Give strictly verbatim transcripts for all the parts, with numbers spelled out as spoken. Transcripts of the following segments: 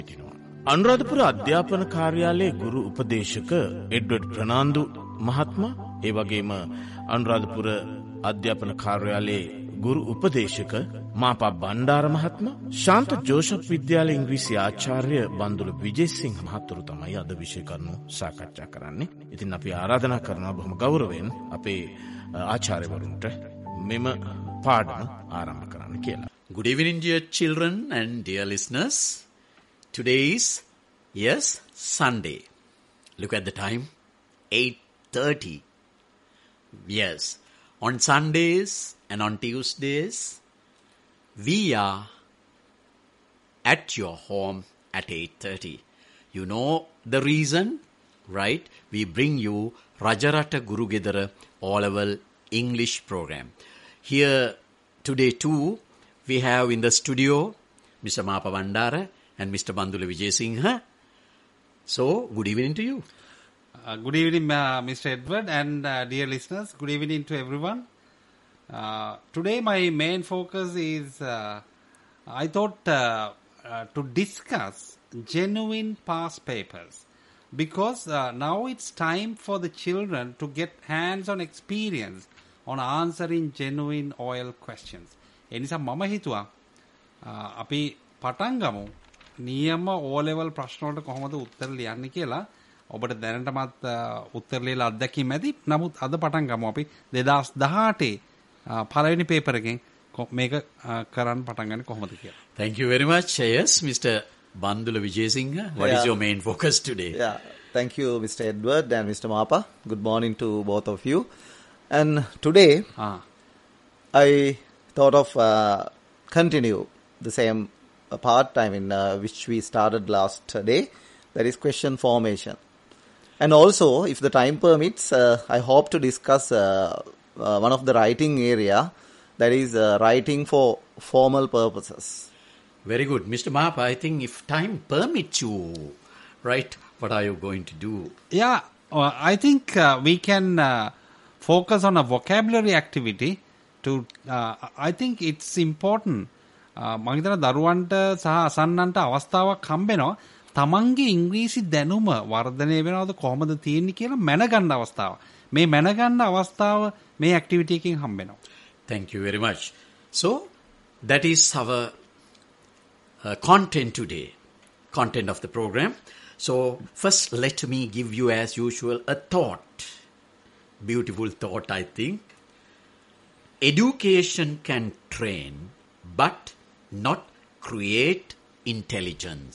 අනුරාධපුර අධ්‍යාපන කාර්යාලයේ ගුරු උපදේශක එඩ්වඩ් ප්‍රනාන්දු මහත්මයා, ඒ වගේම අනුරාධපුර අධ්‍යාපන කාර්යාලයේ ගුරු උපදේශක මාපා බණ්ඩාර මහත්මයා, ශාන්ත ජෝෂප් විද්‍යාලයේ ඉංග්‍රීසි ආචාර්ය බන්දුල විජේසිංහ මහතුරු තමයි අද විෂය කරුණු සාකච්ඡා කරන්නේ. ඉතින් අපි ආරාධනා කරනවා බොහොම ගෞරවයෙන් අපේ ආචාර්යවරුන්ට මෙම පාඩම ආරම්භ කරන්න කියලා. Good evening, dear children and dear listeners. Today is, yes, Sunday. Look at the time, eight thirty. Yes, on Sundays and on Tuesdays, we are at your home at eight thirty. You know the reason, right? We bring you Rajarata Guru Gedara O-Level English program. Here today too, we have in the studio Mister Mapa Bandara and Mister Bandula Vijayasinghe. So, good evening to you. Uh, good evening, uh, Mister Edward and uh, dear listeners. Good evening to everyone. Uh, today my main focus is, uh, I thought uh, uh, to discuss genuine past papers. Because uh, now it's time for the children to get hands-on experience on answering genuine oil questions. එනිසා මම හිතුවා අපි පටන් ගමු නියම O level ප්‍රශ්න වලට කොහොමද උත්තර ලියන්නේ කියලා. ඔබට දැනටමත් උත්තර ලියලා අත්දැකීම් ඇති. නමුත් අද පටන් ගමු අපි දෙදාස් දහඅටේ පළවෙනි පේපර් එකෙන් මේක කරන්න පටන් ගන්නේ කොහොමද කියලා. Thank you very much. Yes, Mister Bandula Vijayasinghe, what yeah. is your main focus today? Yeah, thank you, Mister Edward and Mister Mapa. Good morning to both of you. And today, ah. I thought of uh, continue the same uh, part, I mean, uh, which we started last uh, day. That is question formation. And also, if the time permits, uh, I hope to discuss uh, uh, one of the writing area, that is uh, writing for formal purposes. Very good. Mister Mapa, I think if time permits you, right, what are you going to do? Yeah, uh, I think uh, we can uh, focus on a vocabulary activity. To, uh, I think it's important. මම හිතන දරුවන්ට සහ අසන්නන්ට අවස්ථාවක් හම්බෙනවා තමන්ගේ ඉංග්‍රීසි දැනුම වර්ධනය වෙනවද කොහොමද තියෙන්නේ කියලා මැනගන්න අවස්ථාව. මේ මැනගන්න අවස්ථාව මේ ඇක්ටිවිටි එකකින් හම්බෙනවා. Thank you very much. So that is our uh, content today, content of the program. So first let me give you as usual a thought. Beautiful thought, I think. Education can train, but not create intelligence.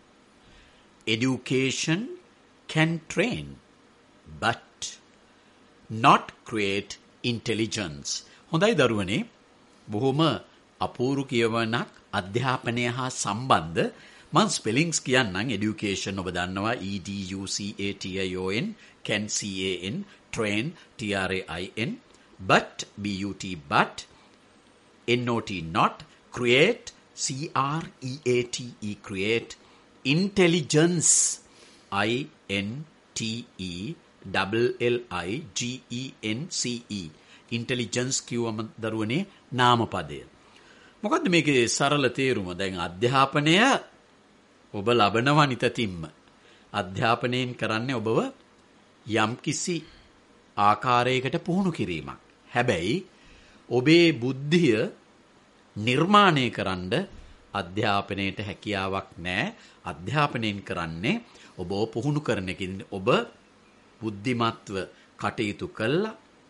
Education can train, but not create intelligence. හොඳයි දරුවනේ, බොහොම අපූර්ව කියවනක් අධ්‍යාපනය හා සම්බන්ධ. මම ස්පෙලිංග්ස් කියන්නම්. education ඔබ දන්නවා E D U C A T I O N, can C A N, train T R A I N. But, B U T, but, N O T, not, create, C R E A T E, create, intelligence, I N T E, double L I G E N C E, intelligence කියවම දරුවනේ නාමපදය. මොකද්ද මේකේ සරල තේරුම? දැන් අධ්‍යාපනය ඔබ ලබනවා නිතතින්ම. අධ්‍යාපනයෙන් කරන්නේ ඔබව යම්කිසි ආකාරයකට පුහුණු කිරීමක්. හැබැයි ඔබේ බුද්ධිය නිර්මාණය කරන්න අධ්‍යාපනයට හැකියාවක් නැහැ. අධ්‍යාපනයෙන් කරන්නේ ඔබ පුහුණු කරන එකකින් ඔබ බුද්ධිමත්ව කටයුතු කළා,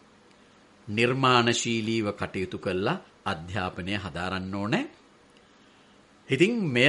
නිර්මාණශීලීව කටයුතු කළා අධ්‍යාපනය හදාරන්න ඕනේ. ඉතින් මෙය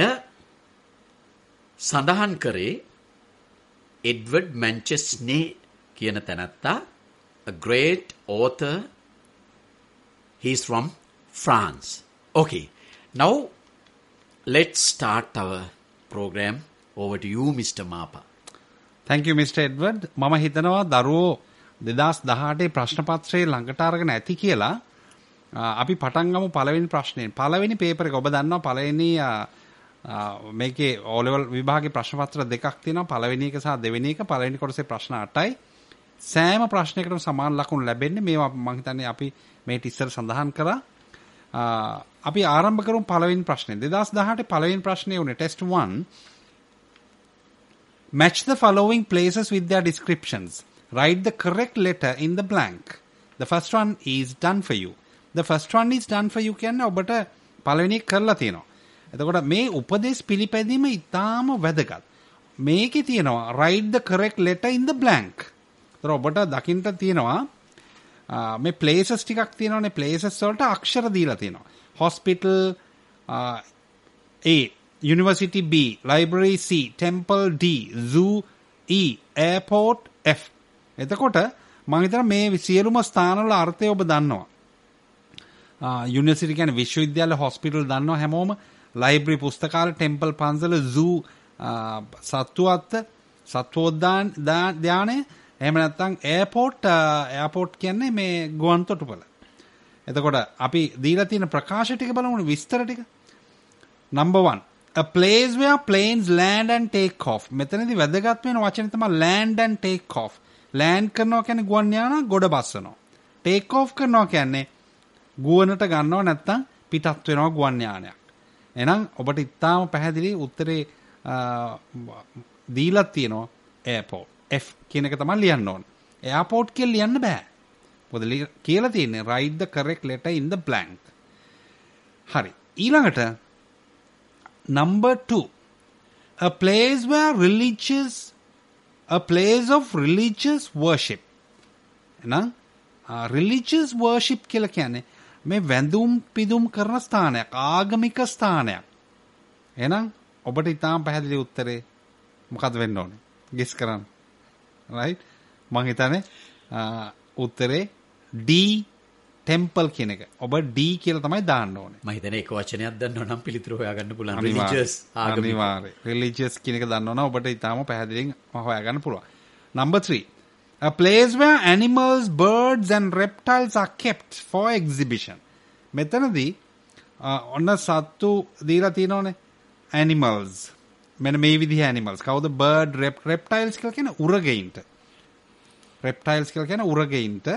සඳහන් කරේ එඩ්වර්ඩ් මැන්චෙස්නේ කියන තැනත්තා, a great author. He's from France. Okay, now let's start our program. Over to you, Mister Mapa. Thank you, Mister Edward. මම හිතනවා දරුවෝ දෙදාස් දහඅටේ ප්‍රශ්න පත්‍රයේ ළඟට අරගෙන ඇති කියලා. අපි පටන් ගමු පළවෙනි ප්‍රශ්නයෙන්. පළවෙනි පේපර් එක ඔබ දන්නවා පළවෙනි මේකේ O level විභාගයේ ප්‍රශ්න පත්‍ර දෙකක් තියෙනවා. පළවෙනි එක සහ දෙවෙනි එක. පළවෙනි කොටසේ ප්‍රශ්න අටයි. සෑම ප්‍රශ්නයකටම සමාන ලකුණු ලැබෙන්නේ. මේවා මම හිතන්නේ අපි මේ ඉස්සර සඳහන් කරා. අපි ආරම්භ කරමු පළවෙනි ප්‍රශ්නේ. දෙදාස් දහඅටේ පළවෙනි ප්‍රශ්නේ උනේ test one. Match the following places with their descriptions. Write the correct letter in the blank. The first one is done for you. The first one is done for you කියන්නේ ඔබට පළවෙනි එක කරලා තියෙනවා. එතකොට මේ උපදේශ පිළිපැදීම ඉතාම වැදගත්. මේකේ තියෙනවා write the correct letter in the blank. ඒතර ඔබට දකින්න තියෙනවා මේ places ටිකක් තියෙනවානේ, places වලට අක්ෂර දීලා තියෙනවා. Hospital uh, A, University B, Library C, Temple D, Zoo E, Airport F. එතකොට මම හිතනවා මේ සියලුම ස්ථානවල අර්ථය ඔබ දන්නවා. යුනිවර්සිටි කියන්නේ විශ්වවිද්‍යාල, හොස්පිටල් දන්නවා හැමෝම, ලයිබ්‍රරි පුස්තකාල, ටෙම්පල් පන්සල, සූ සත්වත්ත, සත්වෝද්‍යානය, එහෙම නැත්නම් එයාපෝට් එයාපෝට් කියන්නේ මේ ගුවන් තොටුපළ. එතකොට අපි දීලා තියෙන ප්‍රකාශ ටික බලමු, විස්තර ටික. Number one, a place where planes land and take off. මෙතනදී වැදගත් වෙන වචනේ තමයි land and take off. land කරනවා කියන්නේ ගුවන් යාන ගොඩ බස්සනවා. take off කරනවා කියන්නේ ගුවනට ගන්නව නැත්නම් පිටත් වෙනවා ගුවන් යානයක්. එහෙනම් ඔබට ඉතාම පැහැදිලි උත්තරේ දීලා තියෙනවා airport. F කියන එක තමයි ලියන්න ඕනේ. airport කියලා ලියන්න බෑ. මොකද කියලා තියෙන්නේ write the correct letter in the blank. හරි. ඊළඟට number two, a place where religious a place of religious worship. එහෙනම් religious worship කියලා කියන්නේ මේ වැඳුම් පිදුම් කරන ස්ථානයක්, ආගමික ස්ථානයක්. එහෙනම් ඔබට ඉතාම පැහැදිලි උත්තරේ මොකද වෙන්න ඕනේ? ගෙස් කරන්න. right? මම හිතන්නේ උත්තරේ D, temple කියන එක. ඔබ D කියලා තමයි දාන්න ඕනේ. මම හිතන්නේ එක වචනයක් දන්නව නම් පිළිතුර හොයාගන්න පුළුවන්. religious ආගමික. අනිවාර්යයෙන්. religious කියන එක දන්නව නම් ඔබට ඉතාම පැහැදිලියෙන් හොයාගන්න පුළුවන්. number three, a place where animals, birds and reptiles are kept for exhibition. මෙතනදී ඔන්න සත්තු දීලා තියෙනෝනේ animals. මෙන්න මේ විදිහ animals. කවුද? bird, rep, reptiles කියලා කියන උරගයින්ට. reptiles කියලා කියන උරගයින්ට.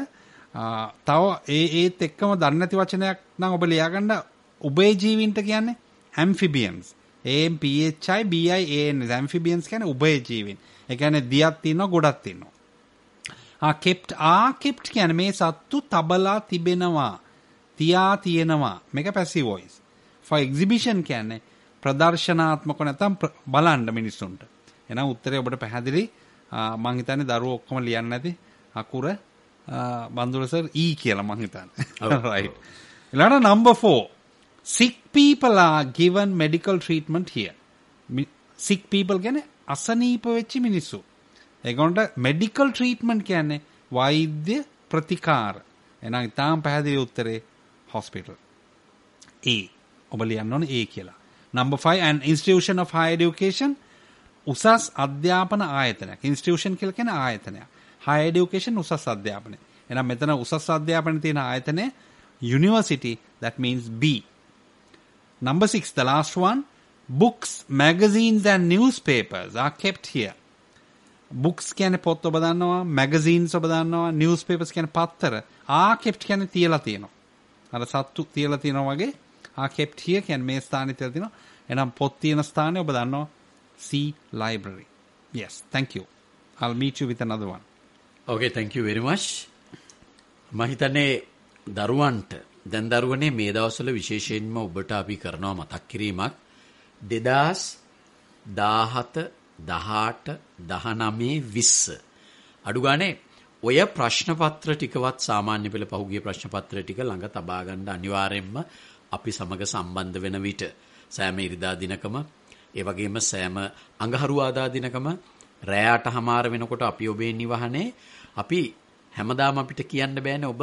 තව ඒ ඒත් එක්කම දන්නේ නැති වචනයක් නම් ඔබ ලියාගන්න. උභයජීවීන්ට කියන්නේ amphibians. A M P H I B I A N. amphibians කියන්නේ උභයජීවීන්. ඒ කියන්නේ දියක් තියෙනවා, ගොඩක් තියෙනවා. ආ kept ආ kept කියන්නේ මේ සත්තු තබලා තිබෙනවා, තියා තියෙනවා. මේක passive voice. for exhibition කියන්නේ ප්‍රදර්ශනාත්මක නැත්නම් බලන්න මිනිස්සුන්ට. එහෙනම් උත්තරේ ඔබට පැහැදිලි. මම හිතන්නේ දරුවෝ ඔක්කොම ලියන්නේ නැති අකුර බන්දුල සර් E කියලා මම හිතන්නේ. right. ඊළඟ number four, sick people are given medical treatment here. sick people කියන්නේ අසනීප වෙච්ච මිනිස්සු. ඒගොල්ලන්ට medical treatment කියන්නේ වෛද්‍ය ප්‍රතිකාර. එහෙනම් ඉතාම පැහැදිලි උත්තරේ hospital. A. ඔබ ලියන්න ඕනේ A කියලා. number five, an institution of higher education. උසස් අධ්‍යාපන ආයතනයක්. institution කියලා කියන ආයතනයක්. higher education උසස් අධ්‍යාපනය. එහෙනම් මෙතන උසස් අධ්‍යාපනයේ තියෙන ආයතනය university, that means B. number six, the last one, books, magazines and newspapers are kept here. books කියන්නේ පොත් ඔබ දන්නවා, magazines ඔබ දන්නවා, newspapers කියන්නේ පත්තර. are kept කියන්නේ තියලා තියෙනවා. අර සත්තු තියලා තියෙනවා වගේ are kept here කියන්නේ මේ ස්ථානේ තියලා තියෙනවා. එහෙනම් පොත් තියෙන ස්ථානේ ඔබ දන්නවා C, library. Yes, thank you. I'll meet you with another one. Okay, thank you very much. මම හිතන්නේ දරුවන්ට දැන් දරුවනේ මේ දවස්වල විශේෂයෙන්ම ඔබට අපි කරනවා මතක් කිරීමක් දෙදාස් දාහත දහඅට දහනවය විස්ස අඩු ගානේ ඔය ප්‍රශ්න පත්‍ර ටිකවත් සාමාන්‍ය පෙළ පහුගිය ප්‍රශ්න පත්‍ර ටික ළඟ තබා ගන්න අනිවාර්යෙන්ම අපි සමග සම්බන්ධ වෙන විට සෑම ඉරිදා දිනකම ඒ වගේම සෑම අඟහරුවාදා දිනකම රැයට හමාර වෙනකොට අපි ඔබේ නිවහනේ අපි හැමදාම අපිට කියන්න බෑනේ ඔබ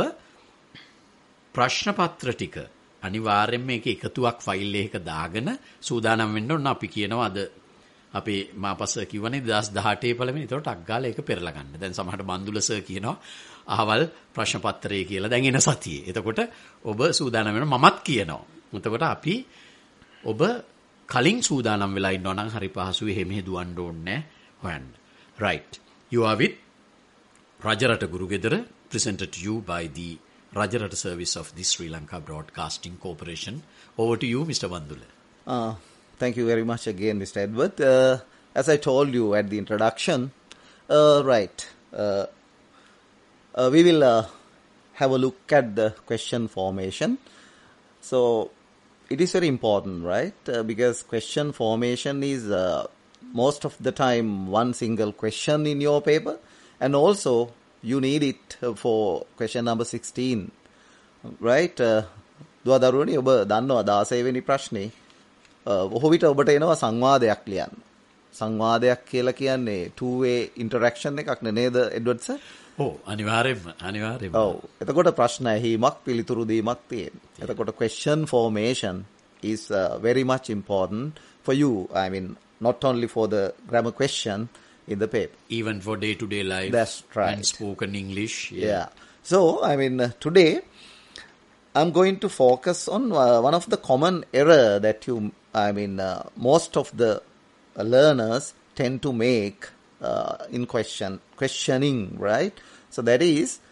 ප්‍රශ්න පත්‍ර ටික අනිවාර්යෙන්ම මේක එකතුවක් ෆයිල් එකක දාගෙන සූදානම් වෙන්න ඕන. අපි කියනවා අද අපේ මාපස කිව්වනේ දෙදාස් දහඅටේ පළවෙනි. ඒතකොට අග්ගාලා ඒක පෙරලා ගන්න. දැන් සමහරට බන්දුල සර් කියනවා අහවල් ප්‍රශ්න පත්‍රය කියලා දැන් එන සතියේ. එතකොට ඔබ සූදානම් වෙනවා මමත් කියනවා. එතකොට අපි ඔබ කලින් සූදානම් වෙලා ඉන්නවා නම් හරි පහසුයි එහෙම දුවන්න ඕනේ හොයන්න. Right. You are with Rajarata Gurugedara, presented to you by the Rajarata service of the Sri Lanka Broadcasting Corporation. Over to you, Mister Bandula. Uh, thank you very much again, Mister Edward. Uh, as I told you at the introduction, uh, right, uh, uh, we will uh, have a look at the question formation. So, it is very important, right? Uh, because question formation is uh, most of the time one single question in your paper, and also you need it for question number sixteen, right? දුව දරුවනි ඔබ දන්නවා දාසය වෙනි ප්‍රශ්නේ බොහෝ විට ඔබට එනවා සංවාදයක් ලියන්න. සංවාදයක් කියලා කියන්නේ two way interaction එකක් නේද එඩ්වඩ් සර්? ඔව් අනිවාර්යයෙන්ම අනිවාර්යයෙන්ම. ඔව්. එතකොට ප්‍රශ්න ඇහිීමක් පිළිතුරු දීමක් තියෙනවා. එතකොට question formation is uh, very much important for you. I mean, not only for the grammar question in the paper. Even for day-to-day life. That's right. And spoken English. Yeah. yeah. So, I mean, uh, today I'm going to focus on uh, one of the common error that you, I mean, uh, most of the uh, learners tend to make uh, in question, questioning, right? So that is,